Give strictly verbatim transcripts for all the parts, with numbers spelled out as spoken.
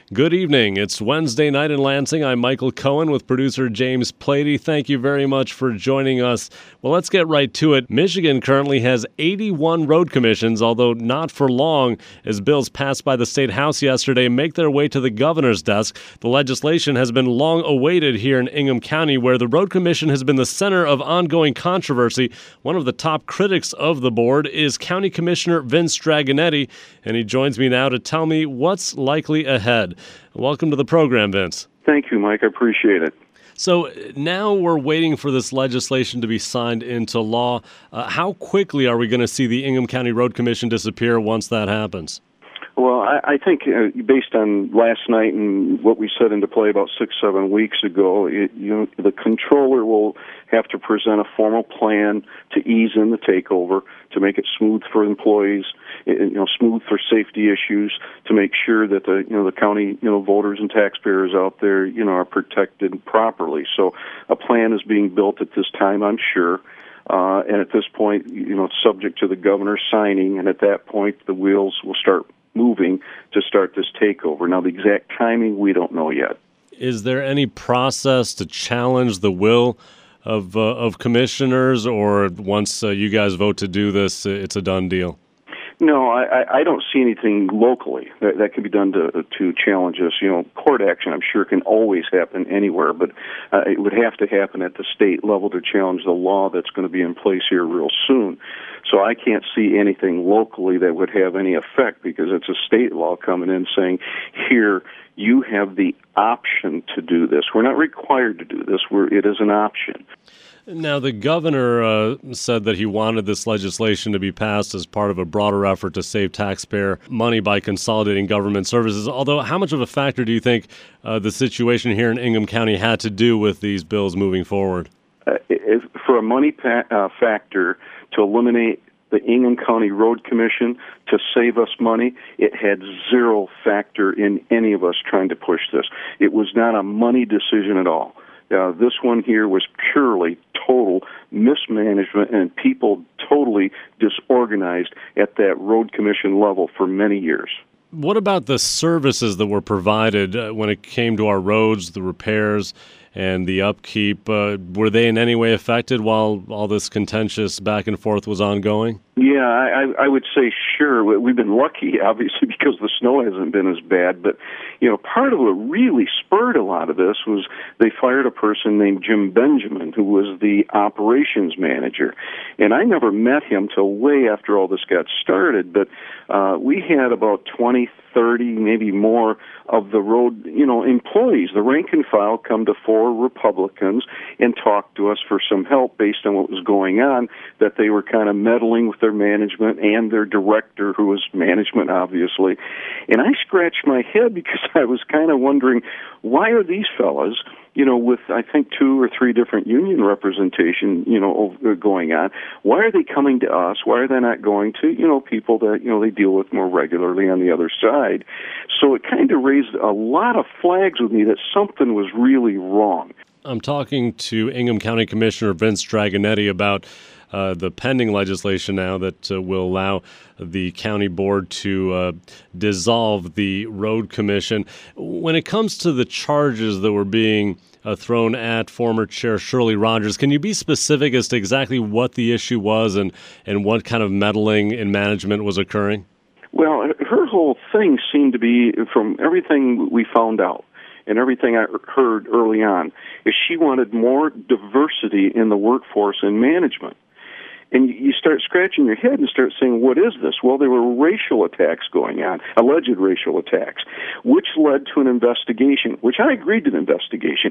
Good evening. It's Wednesday night in Lansing. I'm Michael Cohen with producer James Plady. Thank you very much for joining us. Well, let's get right to it. Michigan currently has eighty-one road commissions, although not for long, as bills passed by the state house yesterday make their way to the governor's desk. The legislation has been long awaited here in Ingham County, where the road commission has been the center of ongoing controversy. One of the top critics of the board is County Commissioner Vince Dragonetti, and he joins me now to tell me what's likely ahead. Welcome to the program, Vince. Thank you, Mike. I appreciate it. So now we're waiting for this legislation to be signed into law. Uh, how quickly are we going to see the Ingham County Road Commission disappear once that happens? Well, I, I think uh, based on last night and what we set into play about six, seven weeks ago, it, you know, the controller will have to present a formal plan to ease in the takeover, to make it smooth for employees, you know, smooth for safety issues, to make sure that the, you know, the county, you know, voters and taxpayers out there, you know, are protected properly. So a plan is being built at this time, I'm sure. Uh, and at this point, you know, it's subject to the governor signing, and at that point, the wheels will start moving to start this takeover. Now, the exact timing, we don't know yet. Is there any process to challenge the will of uh, of commissioners, or once uh, you guys vote to do this, it's a done deal? No, I, I don't see anything locally that, that can be done to to challenge us. You know, court action, I'm sure, can always happen anywhere, but uh, it would have to happen at the state level to challenge the law that's going to be in place here real soon. So I can't see anything locally that would have any effect, because it's a state law coming in saying, here, you have the option to do this. We're not required to do this. We're, it is an option. Now, the governor uh, said that he wanted this legislation to be passed as part of a broader effort to save taxpayer money by consolidating government services. Although, how much of a factor do you think uh, the situation here in Ingham County had to do with these bills moving forward? Uh, if, for a money pa- uh, factor to eliminate the Ingham County Road Commission to save us money, it had zero factor in any of us trying to push this. It was not a money decision at all. Uh, this one here was purely total mismanagement and people totally disorganized at that road commission level for many years. What about the services that were provided uh, when it came to our roads, the repairs and the upkeep? Uh, were they in any way affected while all this contentious back and forth was ongoing? Yeah, I, I would say sure. We've been lucky, obviously, because the snow hasn't been as bad. But, you know, part of what really spurred a lot of this was they fired a person named Jim Benjamin, who was the operations manager. And I never met him till way after all this got started. But uh, we had about twenty, thirty, maybe more of the road, you know, employees, the rank and file, come to four Republicans and talk to us for some help based on what was going on, that they were kind of meddling with their management and their director, who was management, obviously. And I scratched my head because I was kind of wondering, why are these fellas, you know, with, I think, two or three different union representation, you know, going on, why are they coming to us? Why are they not going to, you know, people that, you know, they deal with more regularly on the other side? So it kind of raised a lot of flags with me that something was really wrong. I'm talking to Ingham County Commissioner Vince Dragonetti about uh, the pending legislation now that uh, will allow the county board to uh, dissolve the road commission. When it comes to the charges that were being uh, thrown at former Chair Shirley Rogers, can you be specific as to exactly what the issue was and, and what kind of meddling in management was occurring? Well, her whole thing seemed to be, from everything we found out and everything I heard early on, is she wanted more diversity in the workforce and management. And you start scratching your head and start saying, what is this? Well, there were racial attacks going on, alleged racial attacks, which led to an investigation, which I agreed to an investigation.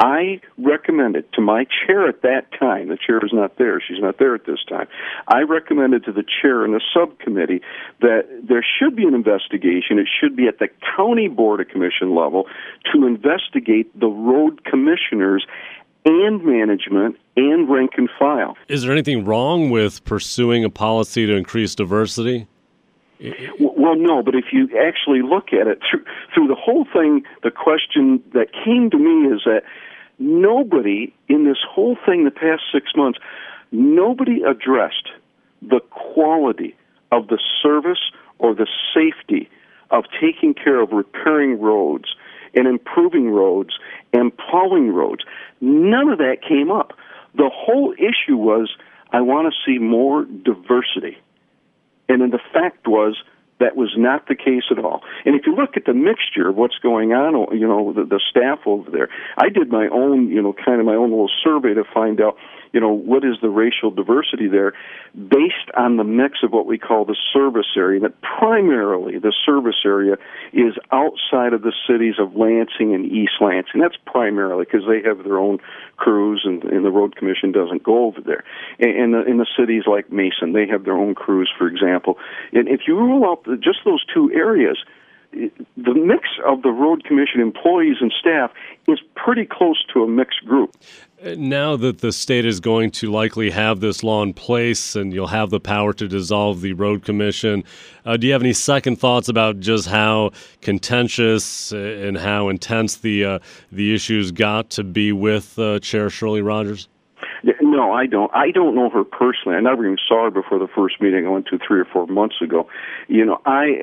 I recommended to my chair at that time, the chair is not there, she's not there at this time, I recommended to the chair in the subcommittee that there should be an investigation. It should be at the county board of commission level to investigate the road commissioners and management and rank and file. Is there anything wrong with pursuing a policy to increase diversity? Well, no, but if you actually look at it, through, through the whole thing, the question that came to me is that nobody in this whole thing the past six months, nobody addressed the quality of the service or the safety of taking care of repairing roads and improving roads and plowing roads. None of that came up. The whole issue was, I want to see more diversity. And then the fact was, that was not the case at all. And if you look at the mixture of what's going on, you know, the, the staff over there, I did my own, you know, kind of my own little survey to find out, you know, what is the racial diversity there based on the mix of what we call the service area. That primarily the service area is outside of the cities of Lansing and East Lansing. That's primarily because they have their own crews, and, and the road commission doesn't go over there. And, and the, in the cities like Mason, they have their own crews, for example. And if you rule out the, just those two areas, the mix of the road commission employees and staff is pretty close to a mixed group. Now that the state is going to likely have this law in place and you'll have the power to dissolve the road commission, uh, do you have any second thoughts about just how contentious and how intense the uh, the issues got to be with uh, Chair Shirley Rogers? No, I don't. I don't know her personally. I never even saw her before the first meeting I went to three or four months ago. You know, I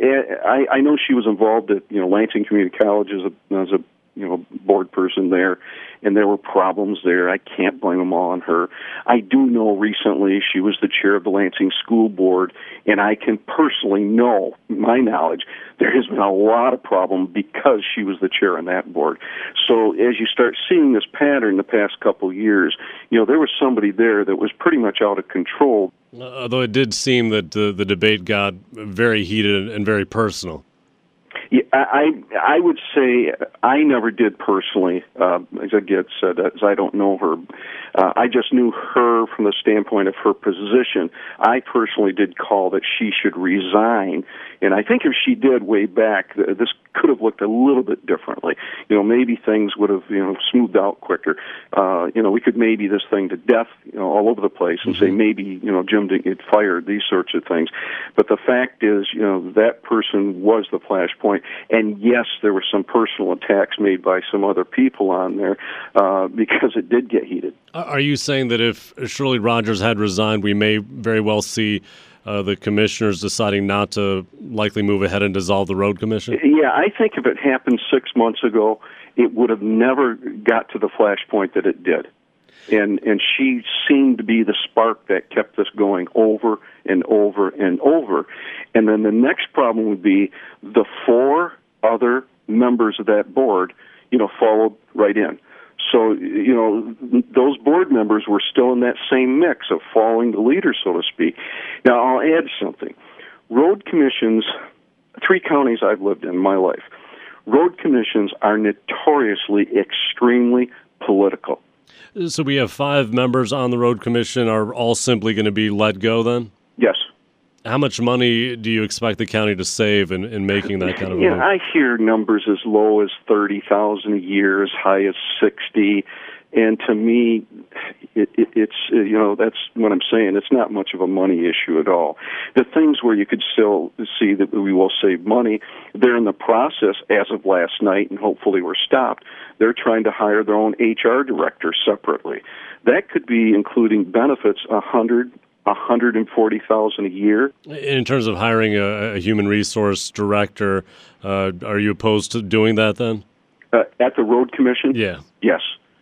I, I know she was involved at you know Lansing Community College as a as a you know board person there, and there were problems there. I can't blame them all on her. I do know recently she was the chair of the Lansing School Board, and I can personally know, my knowledge, there has been a lot of problem because she was the chair on that board. So as you start seeing this pattern the past couple years, you know, there was somebody there that was pretty much out of control. Although it did seem that the, the debate got very heated and very personal. Yeah, I I would say I never did personally, uh, as I get said, as I don't know her. Uh, I just knew her from the standpoint of her position. I personally did call that she should resign, and I think if she did way back, this could have looked a little bit differently. You know, maybe things would have you know smoothed out quicker. Uh, you know, we could maybe this thing to death, you know, all over the place, and mm-hmm. say maybe you know Jim didn't get fired, these sorts of things. But the fact is, you know, that person was the flashpoint. And yes, there were some personal attacks made by some other people on there uh, because it did get heated. Are you saying that if Shirley Rogers had resigned, we may very well see uh, the commissioners deciding not to likely move ahead and dissolve the road commission? Yeah, I think if it happened six months ago, it would have never got to the flashpoint that it did. And and she seemed to be the spark that kept this going over and over and over. And then the next problem would be the four other members of that board, you know, followed right in. So, you know, those board members were still in that same mix of following the leader, so to speak. Now, I'll add something. Road commissions, three counties I've lived in my life, road commissions are notoriously extremely political. So we have five members on the road commission. Are all simply going to be let go then? Yes. How much money do you expect the county to save in, in making that kind of? Yeah, move? I hear numbers as low as thirty thousand a year, as high as sixty. And to me, it, it, it's, you know, that's what I'm saying. It's not much of a money issue at all. The things where you could still see that we will save money, they're in the process as of last night, and hopefully we're stopped. They're trying to hire their own H R director separately. That could be including benefits, a hundred, a hundred and forty thousand a year. In terms of hiring a, a human resource director, uh, are you opposed to doing that then? Uh, at the road commission? Yeah. Yes.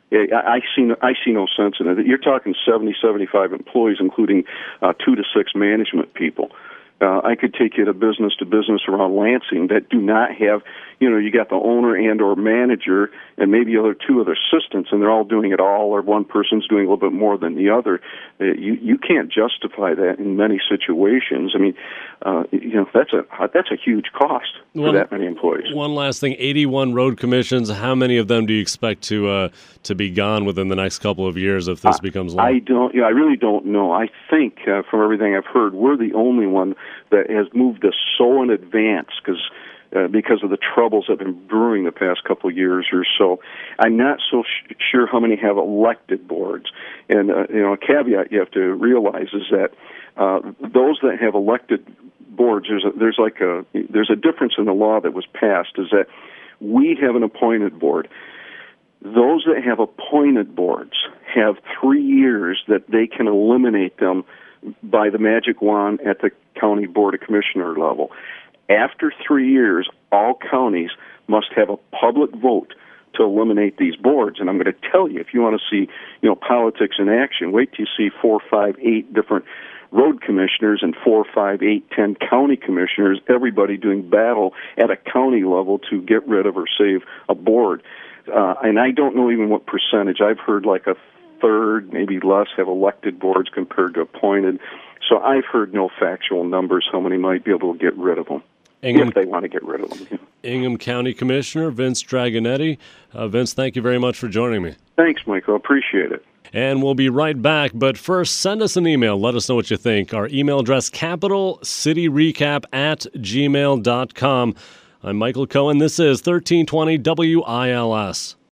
I see no, I see no sense in it. You're talking seventy, seventy-five employees, including uh, two to six management people. Uh, I could take you to business to business around Lansing that do not have, you know, you got the owner and or manager and maybe other two other assistants, and they're all doing it all, or one person's doing a little bit more than the other. Uh, you you can't justify that in many situations. I mean, uh, you know, that's a that's a huge cost for one, that many employees. One last thing: eighty-one road commissions. How many of them do you expect to uh, to be gone within the next couple of years if this I, becomes law? I don't. Yeah, I really don't know. I think uh, from everything I've heard, we're the only one that has moved us so in advance because uh, because of the troubles that have been brewing the past couple of years or so. I'm not so sh- sure how many have elected boards. And uh, you know, a caveat you have to realize is that uh, those that have elected boards, there's a, there's like a there's a difference in the law that was passed. Is that we have an appointed board. Those that have appointed boards have three years that they can eliminate them by the magic wand at the county board of commissioner level. After three years, all counties must have a public vote to eliminate these boards. And I'm going to tell you, if you want to see, you know, politics in action, wait till you see four, five, eight different road commissioners and four, five, eight, ten county commissioners, everybody doing battle at a county level to get rid of or save a board. Uh, and I don't know even what percentage. I've heard like a third, maybe less, have elected boards compared to appointed. So I've heard no factual numbers how many might be able to get rid of them. Ingham, if they want to get rid of them. Ingham County Commissioner Vince Dragonetti. Uh, Vince, thank you very much for joining me. Thanks, Michael. Appreciate it. And we'll be right back. But first, send us an email. Let us know what you think. Our email address, capital city recap at gmail dot com. I'm Michael Cohen. This is thirteen twenty W I L S.